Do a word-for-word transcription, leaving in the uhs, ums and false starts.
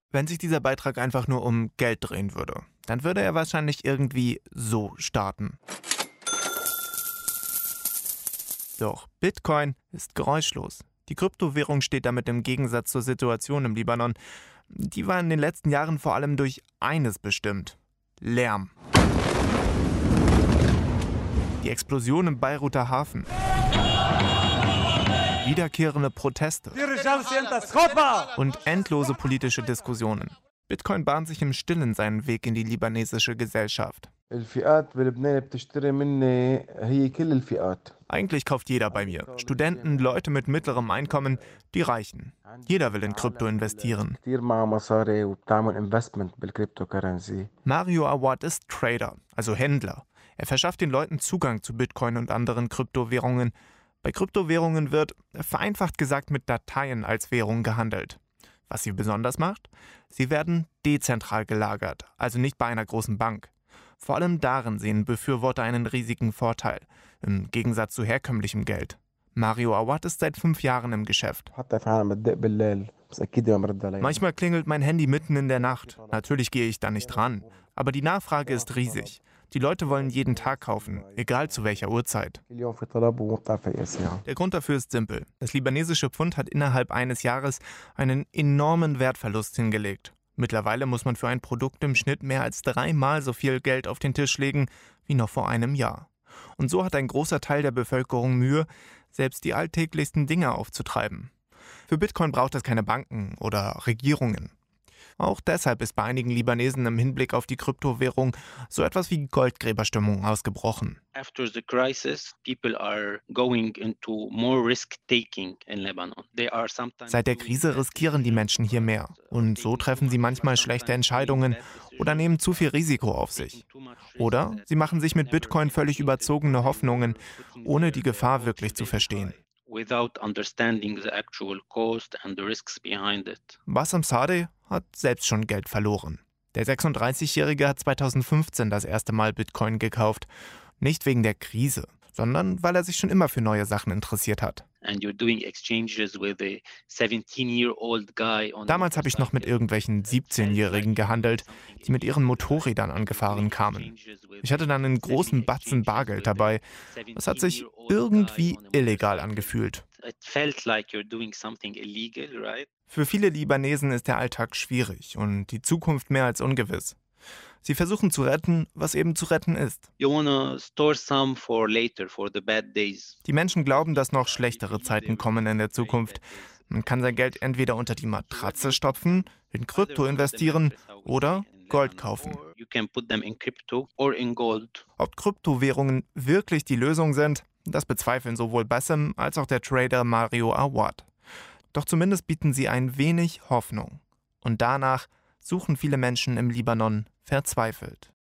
Wenn sich dieser Beitrag einfach nur um Geld drehen würde, dann würde er wahrscheinlich irgendwie so starten. Doch Bitcoin ist geräuschlos. Die Kryptowährung steht damit im Gegensatz zur Situation im Libanon. Die war in den letzten Jahren vor allem durch eines bestimmt: Lärm. Die Explosion im Beiruter Hafen. Wiederkehrende Proteste. Und endlose politische Diskussionen. Bitcoin bahnt sich im Stillen seinen Weg in die libanesische Gesellschaft. Eigentlich kauft jeder bei mir. Studenten, Leute mit mittlerem Einkommen, die Reichen. Jeder will in Krypto investieren. Mario Awad ist Trader, also Händler. Er verschafft den Leuten Zugang zu Bitcoin und anderen Kryptowährungen. Bei Kryptowährungen wird, vereinfacht gesagt, mit Dateien als Währung gehandelt. Was sie besonders macht? Sie werden dezentral gelagert, also nicht bei einer großen Bank. Vor allem darin sehen Befürworter einen riesigen Vorteil, im Gegensatz zu herkömmlichem Geld. Mario Awad ist seit fünf Jahren im Geschäft. Manchmal klingelt mein Handy mitten in der Nacht. Natürlich gehe ich da nicht ran. Aber die Nachfrage ist riesig. Die Leute wollen jeden Tag kaufen, egal zu welcher Uhrzeit. Der Grund dafür ist simpel. Das libanesische Pfund hat innerhalb eines Jahres einen enormen Wertverlust hingelegt. Mittlerweile muss man für ein Produkt im Schnitt mehr als dreimal so viel Geld auf den Tisch legen wie noch vor einem Jahr. Und so hat ein großer Teil der Bevölkerung Mühe, selbst die alltäglichsten Dinge aufzutreiben. Für Bitcoin braucht es keine Banken oder Regierungen. Auch deshalb ist bei einigen Libanesen im Hinblick auf die Kryptowährung so etwas wie Goldgräberstimmung ausgebrochen. After the crisis, people are going into more risk-taking in Lebanon. They are sometimes Seit der Krise riskieren die Menschen hier mehr. Und so treffen sie manchmal schlechte Entscheidungen oder nehmen zu viel Risiko auf sich. Oder sie machen sich mit Bitcoin völlig überzogene Hoffnungen, ohne die Gefahr wirklich zu verstehen. without understanding the actual cost and the risks behind it. Bassem Sadeh hat selbst schon Geld verloren. Der sechsunddreißigjährige hat zweitausendfünfzehn das erste Mal Bitcoin gekauft. Nicht wegen der Krise, sondern weil er sich schon immer für neue Sachen interessiert hat. And you're doing exchanges with a seventeen-year-old guy on Damals habe ich noch mit irgendwelchen siebzehnjährigen gehandelt, die mit ihren Motorrädern angefahren kamen. Ich hatte dann einen großen Batzen Bargeld dabei. Das hat sich irgendwie illegal angefühlt. It felt like you're doing something illegal, right? Für viele Libanesen ist der Alltag schwierig und die Zukunft mehr als ungewiss. Sie versuchen zu retten, was eben zu retten ist. You wanna store some for later, for the bad days. Die Menschen glauben, dass noch schlechtere Zeiten kommen in der Zukunft. Man kann sein Geld entweder unter die Matratze stopfen, in Krypto investieren oder Gold kaufen. You can put them in crypto or in gold. Ob Kryptowährungen wirklich die Lösung sind, das bezweifeln sowohl Bassem als auch der Trader Mario Awad. Doch zumindest bieten sie ein wenig Hoffnung. Und danach suchen viele Menschen im Libanon verzweifelt.